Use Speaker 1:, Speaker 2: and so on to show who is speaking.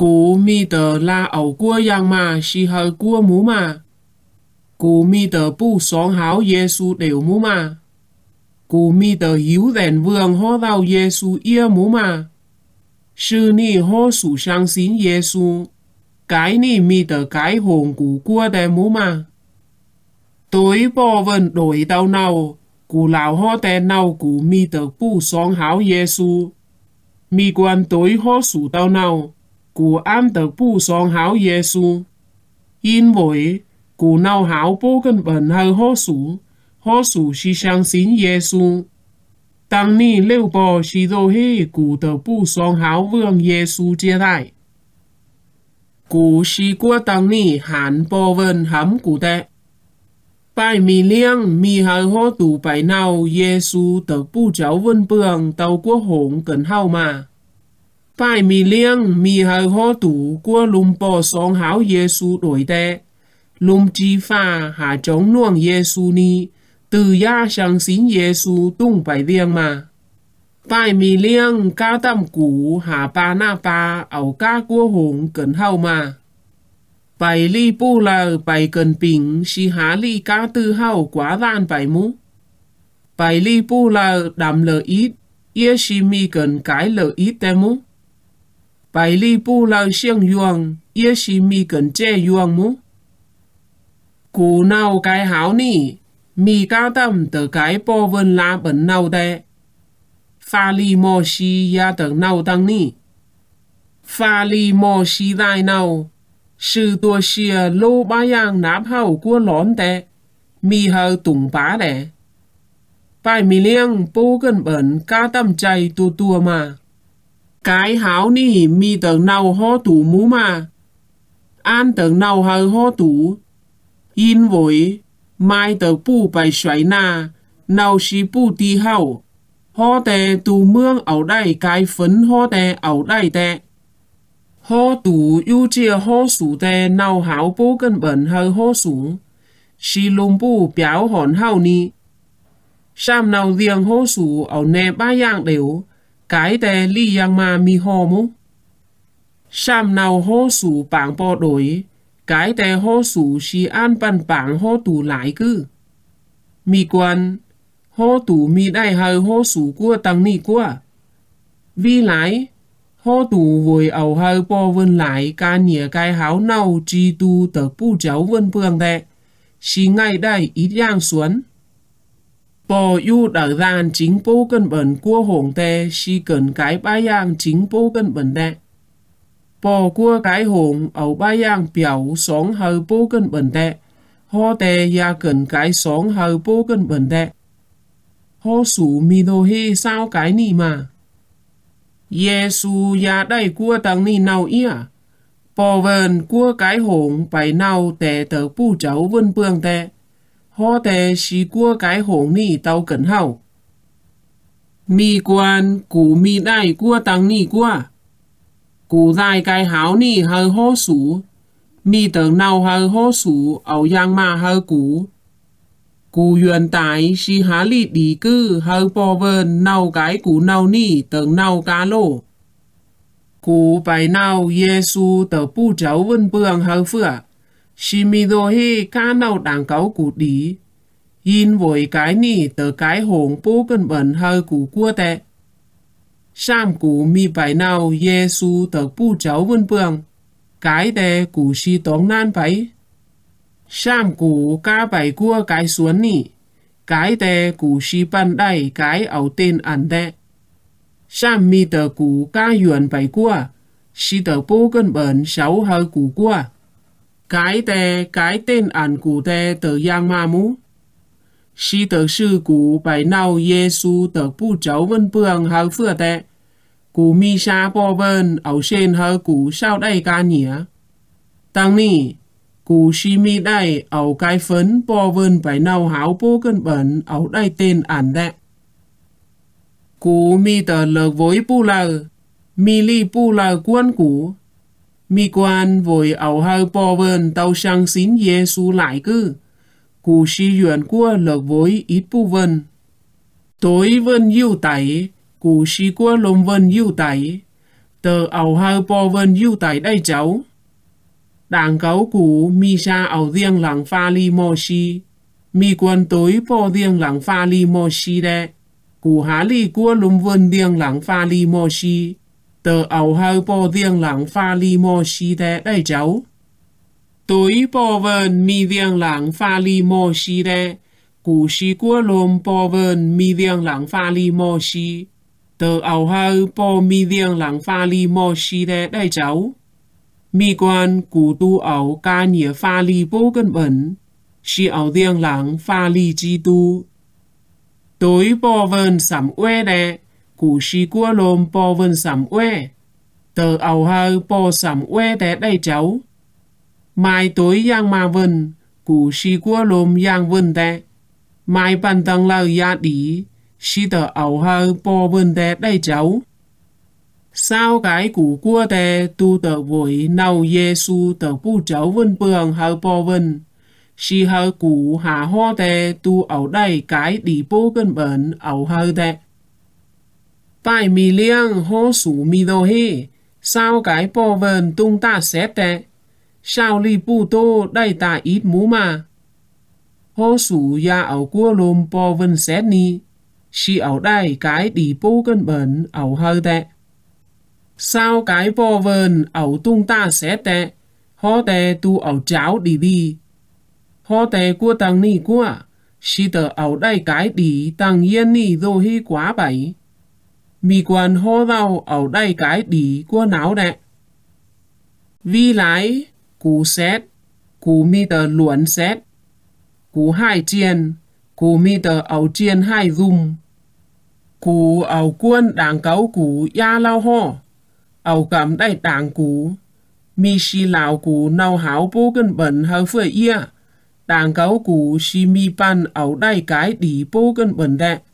Speaker 1: Cú mi tờ là ẩu cua yang mà si hơi cua mú mà. Cú mi tờ bu sóng háo Giê-xu đều mú mà. Cú mi tờ hiếu rèn vương hó rau Giê-xu ia mú mà. Sư ni hó sủ sang xin Giê-xu. Cái ni mi tờ cái hồn cú cua đè mú mà. Tối bò vần đổi tàu nào. Cú lão hó tè nào cú mi tờ bu sóng háo Giê-xu. Mi quan tối hó sủ tàu nào. Cú an tờ bu sóng háo Giê-xu. In với cú nào háo bố cân bẩn hơi hó sủ si sang xin Giê-xu. Tăng ni lưu bò si dô hê cú tờ bu sóng háo vương Giê-xu chia lại. Cú si qua tăng ni hán bò vần hắm cú tệ. Bài mì liêng mì hơi hó tủ bài nào Giê-xu tờ bu cháu vân bường tàu quốc hổng cần hao mà. Bài mì liêng mì hơi hó tủ của lùm bò sóng háo Giê-xu đổi tệ. Lùm chi pha hạ chống nuông Giê-xu ni từ ya sang xin Giê-xu tung bài liêng mà. Bài mì liêng ca tâm củ hạ ba na ba ảo ca quốc hổng cần hao mà. Bài li bu là bài cần bình si há li ca tư hao quá lan bài mũ. Bài li bu là đàm lờ ít ia si mi cần cái lờ ít tè mũ. Bài li bu là siêng yuang ia si mi cần chê yuang mũ. Cú nào cái háo nì mi ca tâm tờ cái bò vân la bẩn nào tè. Pha li mò si ya tờ nào tăng nì. Pha li mò si đai nào. Sư tua xìa lô ba yang nạp hậu của lón tệ. Mi hờ tùng bá đẻ. Bài mì liêng bố gần bẩn ca tâm chay tua mà. Cái háo ni mi tầng nào hó tủ mú mà. An tầng nào hờ hó tủ. In với mai tờ bù bài xoáy nà. Nào xí bù tì hậu. Hó tè tù mương ảo đáy cái phấn hó tè ảo đáy tè. Hó tủ ưu chia hó sủ tè nào háo bố gần bẩn hơi hó sủ. Xì lùm bù béo hòn hao ni. Sam nào riêng hó sủ ảo nè ba yang đều. Cái tè li yang mà mi hò mú. Sam nào hó sủ bảng bò đổi. Cái tè hó sủ xì an bàn bảng hó tủ lại cư. Mi quan. Hó tủ mi đai hơi hó sủ của tăng ni qua. Vì lại. Hó tủ vội ảo hơi bò vân lại ca nhẹ cái háo nào chi tu tờ bu cháu vân bường tệ. Xí ngay đây ít yang xuống. Bò yu đỡ gian chính bố cân bẩn của hổng tệ xí cần cái ba yang chính bố cân bẩn tệ. Bò của cái hổng ảo ba yang biểu sóng hơi bố cân bẩn tệ. Hó tệ ya cần cái sóng hơi bố cân bẩn tệ. Hó sủ mi đồ hê sao cái nì mà. Giê-xu ya đây của tăng ni nào ia. Bò vần của cái hổng bài nào tè tờ bu cháu vân bường tè. Hó tè xí của cái hổng ni tao cẩn hậu. Mi quan cú mi đai của tăng ni qua. Cú dài cái háo ni hơi hó sủ. Mi tờ nào hơi hó sủ ảo yang mà hơi cú. Cú yuan tái si há lị đi cư hơi bò vơn nào cái cú nào ni tầng nào cá lô. Cú bài nào Giê-xu tờ bu cháu vân bường hơi phửa. Si mi đô hê cá nào đảng cáo cú đi. In với cái ni tờ cái hồn bố cân bẩn hơi cú cua tệ. Sam cú mi bài nào Giê-xu tờ bu cháu vân bường. Cái tệ cú si tóng nan bấy. Sam cú ca bài cua cái xuống nì. Cái tè cú si ban đai cái ảo tên ảnh tè. Sam mi tờ cú ca yuan bài cua. Si tờ bố cân bẩn sáu hơi cú cua. Cái tè cái tên ảnh cú tè tờ yang ma mú. Si tờ sư cú bài nào Giê-xu tờ bu cháu vân bường hơi phửa tè. Cú mi xa bò vân ảo sen hơi cú sao đây ca nhỉ. Tăng nì. Cú xí mi đai ảo cái phấn bò vân bài nào háo bố cân bẩn ảo đai tên ảnh đẹ. Cú mi tờ lợt với bù lờ. Mi li bù lờ quan cú. Mi quan với ảo hơi bò vân tàu sang xin Giê-xu lại cư. Cú xí yuan qua lợt với ít bù vân. Tối vân yêu tẩy. Cú xí qua lông vân yêu tẩy. tờ ảo hơi bò vân yêu tại đây cháu. Đảng cấu cũ mi sa ảo riêng lặng pha li mô si, mi quân tối bò riêng lặng pha li mô si đe, cũ há li cua lùm vân riêng lặng pha li mô si, tờ ảo hơi bò riêng lặng pha li mô si đe đây cháu. Tối bò vân mi riêng lặng pha li mô si đe, cũ si cua lùm bò vân mi riêng lặng pha li mô si, tờ ảo hơi bò mi riêng lặng pha li mô si đe đây cháu. Mi quan cú tu ảo ca nghĩa pha li bố cân bẩn, si ảo riêng lặng pha li chi tu. Tối bò vân sắm uê đe, cú si cua lôm bò vân sắm uê, tờ ảo hơi bò sắm uê đe đây cháu. Mai tối yang ma vân, cú si cua lôm yang vân đe, mai bàn tăng lao ya đi, si tờ ảo hơi bò vân đe đây cháu. Sao cái củ cua tè tu tờ vội nâu Giê-xu tờ bu cháu vân bường hơi bò vân. Si hơi củ hạ ho tè tu ảo đây cái đi bố cân bẩn ảo hơi tè. Bài mì liêng ho sủ mì đồ hê. Sao cái bò vân tung ta xét tè. Sao li bu tô đây ta ít mũ mà. Ho sủ ya ảo cua lùm bò vân xét ni. Si ảo đây cái đi bố cân bẩn ảo hơi tè. Sao cái bò vần ảo tung ta sẽ tệ, hó tè tu ảo cháo đi đi. Hó tè của tăng ni qua, si tờ ảo đây cái đi tăng yên ni dô hi quá bảy. Mì quan hó rau ảo đây cái đi của náo đẹ. Vi lái, cú xét, cú mi tờ luận xét. Cú hai chiên, cú mi tờ ảo chiên hai dung. Cú ảo quân đảng cáo cú ya lao ho. Ảo cảm đại đảng cú, mi si lão cú nâu háo bố cân bẩn hơi phơi ia, đảng cáo cú si mi pan ảo đại cái đi bố cân bẩn đẹ.